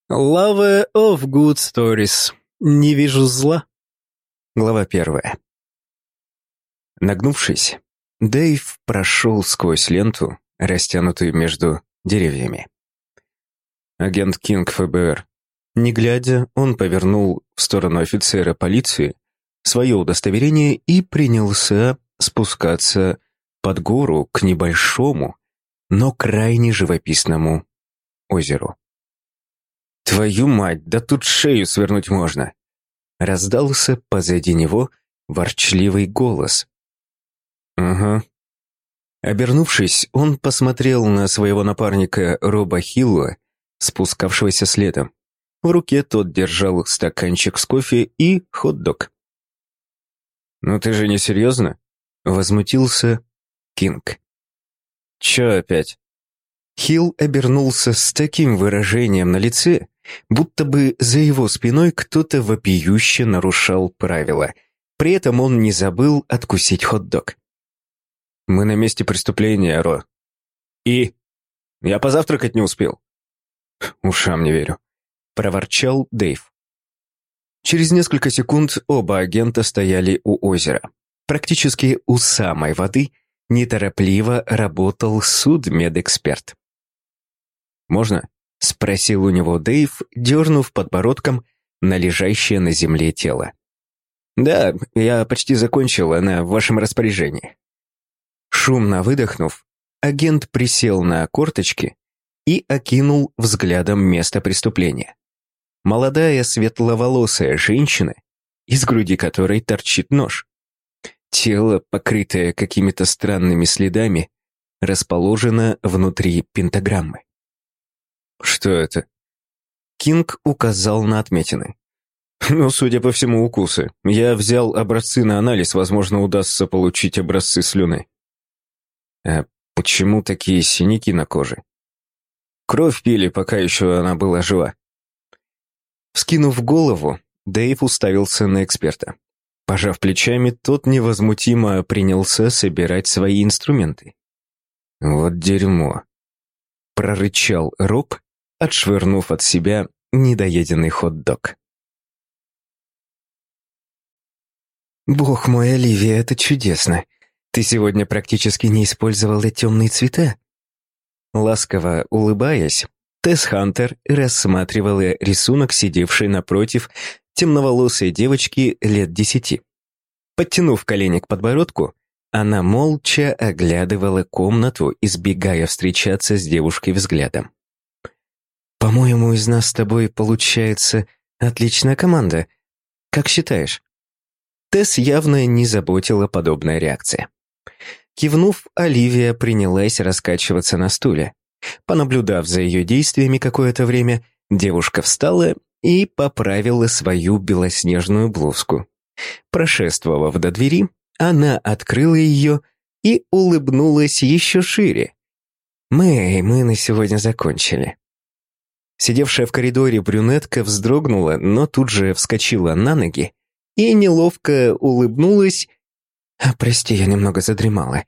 Love of Good Stories. Не вижу зла. Глава 1. Нагнувшись, Дэйв прошел сквозь ленту, растянутую между деревьями. Агент Кинг ФБР. Не глядя, он повернул в сторону офицера полиции свое удостоверение и принялся спускаться под гору к небольшому, но крайне живописному озеру. «Твою мать, да тут шею свернуть можно!» Раздался позади него ворчливый голос. «Ага». Обернувшись, он посмотрел на своего напарника Роба Хилла, спускавшегося следом. В руке тот держал стаканчик с кофе и хот-дог. «Ну ты же не серьезно?» — возмутился Кинг. «Чё опять?» Хилл обернулся с таким выражением на лице, будто бы за его спиной кто-то вопиюще нарушал правила. При этом он не забыл откусить хот-дог. «Мы на месте преступления, Ро. И? Я позавтракать не успел». «Ушам не верю», — проворчал Дэйв. Через несколько секунд оба агента стояли у озера. Практически у самой воды неторопливо работал судмедэксперт. «Можно?» — спросил у него Дэйв, дернув подбородком на лежащее на земле тело. «Да, я почти закончил, она в вашем распоряжении». Шумно выдохнув, агент присел на корточки и окинул взглядом место преступления. Молодая светловолосая женщина, из груди которой торчит нож. Тело, покрытое какими-то странными следами, расположено внутри пентаграммы. «Что это?» Кинг указал на отметины. «Ну, судя по всему, укусы. Я взял образцы на анализ, возможно, удастся получить образцы слюны». «А почему такие синяки на коже?» «Кровь пили, пока еще она была жива». Вскинув голову, Дэйв уставился на эксперта. Пожав плечами, тот невозмутимо принялся собирать свои инструменты. «Вот дерьмо», — прорычал Роб, отшвырнув от себя недоеденный хот-дог. «Бог мой, Оливия, это чудесно. Ты сегодня практически не использовала темные цвета». Ласково улыбаясь, Тесс Хантер рассматривала рисунок, сидевшей напротив темноволосой девочки лет 10. Подтянув колени к подбородку, она молча оглядывала комнату, избегая встречаться с девушкой взглядом. «По-моему, из нас с тобой получается отличная команда. Как считаешь?» Тесс явно не заботила подобная реакция. Кивнув, Оливия принялась раскачиваться на стуле. Понаблюдав за ее действиями какое-то время, девушка встала и поправила свою белоснежную блузку. Прошествовав до двери, она открыла ее и улыбнулась еще шире. «Мэй, мы на сегодня закончили». Сидевшая в коридоре брюнетка вздрогнула, но тут же вскочила на ноги и неловко улыбнулась. «Прости, я немного задремала».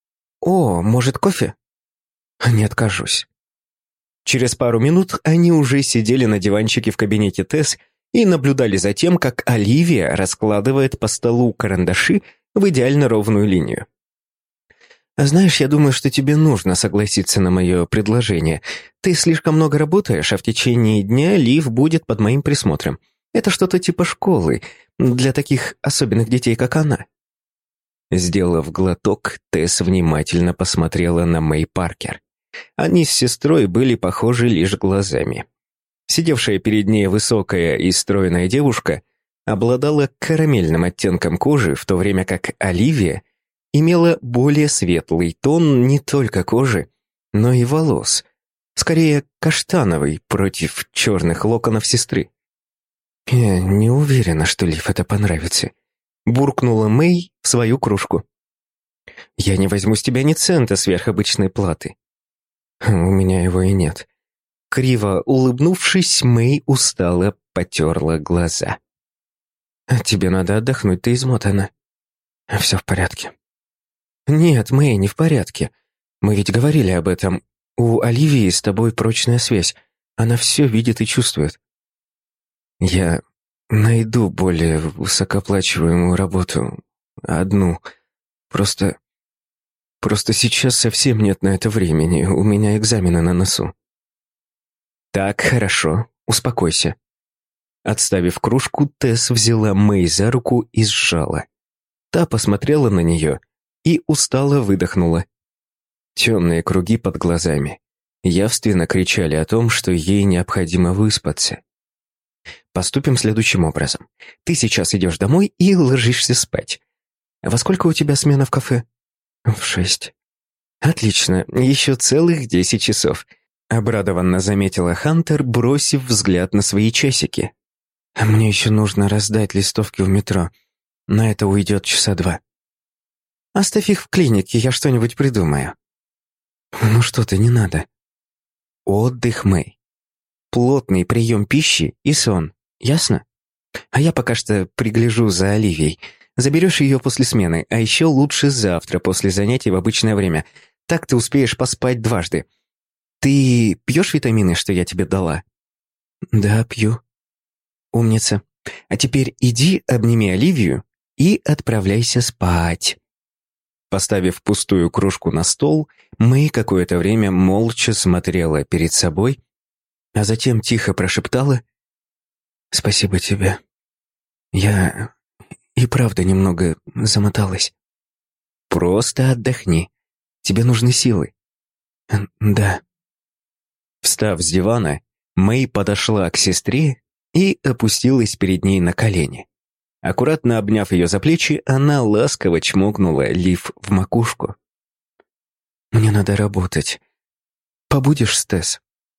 «О, может, кофе?» «Не откажусь». Через пару минут они уже сидели на диванчике в кабинете Тесс и наблюдали за тем, как Оливия раскладывает по столу карандаши в идеально ровную линию. «Знаешь, я думаю, что тебе нужно согласиться на мое предложение. Ты слишком много работаешь, а в течение дня Лив будет под моим присмотром. Это что-то типа школы для таких особенных детей, как она». Сделав глоток, Тесс внимательно посмотрела на Мэй Паркер. Они с сестрой были похожи лишь глазами. Сидевшая перед ней высокая и стройная девушка обладала карамельным оттенком кожи, в то время как Оливия имела более светлый тон не только кожи, но и волос, скорее каштановый против черных локонов сестры. «Я не уверена, что Лив это понравится», — буркнула Мэй в свою кружку. «Я не возьму с тебя ни цента сверхобычной платы». «У меня его и нет». Криво улыбнувшись, Мэй устало потерла глаза. «Тебе надо отдохнуть, ты измотана». «Все в порядке». «Нет, Мэй, не в порядке. Мы ведь говорили об этом. У Оливии с тобой прочная связь. Она все видит и чувствует. Я найду более высокооплачиваемую работу. Одну. Просто сейчас совсем нет на это времени. У меня экзамены на носу. Так, хорошо. Успокойся. Отставив кружку, Тесс взяла Мэй за руку и сжала. Та посмотрела на нее и устало выдохнула. Темные круги под глазами явственно кричали о том, что ей необходимо выспаться. Поступим следующим образом. Ты сейчас идешь домой и ложишься спать. Во сколько у тебя смена в кафе? В 6. Отлично, еще целых 10 часов. Обрадованно заметила Хантер, бросив взгляд на свои часики. Мне еще нужно раздать листовки в метро. На это уйдет часа 2. Оставь их в клинике, я что-нибудь придумаю. Ну что-то не надо. Отдых, Мэй. Плотный прием пищи и сон. Ясно? А я пока что пригляжу за Оливией. Заберешь ее после смены, а еще лучше завтра после занятий в обычное время. Так ты успеешь поспать дважды. Ты пьешь витамины, что я тебе дала? Да, пью. Умница. А теперь иди, обними Оливию и отправляйся спать. Поставив пустую кружку на стол, Мэй какое-то время молча смотрела перед собой, а затем тихо прошептала: «Спасибо тебе. Я и правда немного замоталась. Просто отдохни. Тебе нужны силы». «Да». Встав с дивана, Мэй подошла к сестре и опустилась перед ней на колени. Аккуратно обняв ее за плечи, она ласково чмокнула Лив в макушку. «Мне надо работать. Побудешь с Тесс?»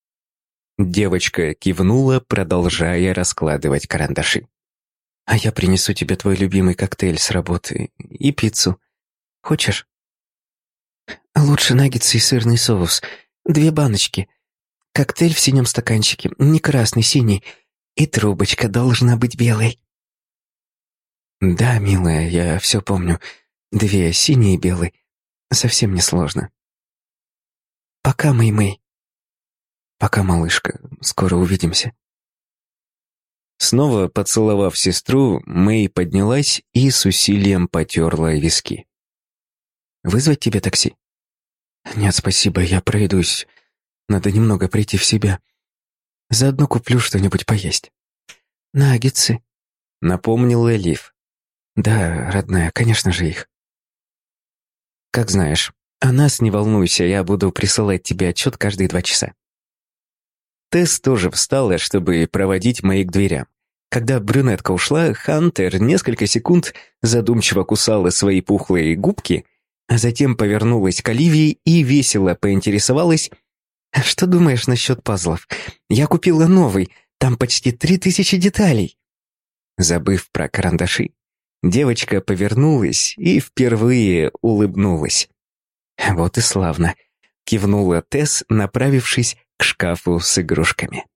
Девочка кивнула, продолжая раскладывать карандаши. «А я принесу тебе твой любимый коктейль с работы и пиццу. Хочешь?» «Лучше наггетсы и сырный соус. 2 баночки. Коктейль в синем стаканчике, не красный, синий. И трубочка должна быть белой». «Да, милая, я все помню. 2 синие и белый. Совсем не сложно». «Пока, Мэй-Мэй». «Пока, малышка. Скоро увидимся». Снова поцеловав сестру, Мэй поднялась и с усилием потерла виски. «Вызвать тебе такси?» «Нет, спасибо, я пройдусь. Надо немного прийти в себя. Заодно куплю что-нибудь поесть». «Наггетсы», — напомнила Лив. «Да, родная, конечно же их». «Как знаешь. О нас не волнуйся, я буду присылать тебе отчет каждые 2 часа». Тесс тоже встала, чтобы проводить Мэй к дверям. Когда брюнетка ушла, Хантер несколько секунд задумчиво кусала свои пухлые губки, а затем повернулась к Оливии и весело поинтересовалась: «Что думаешь насчет пазлов? Я купила новый, там почти 3000 деталей». Забыв про карандаши, девочка повернулась и впервые улыбнулась. «Вот и славно», — кивнула Тесс, направившись к шкафу с игрушками.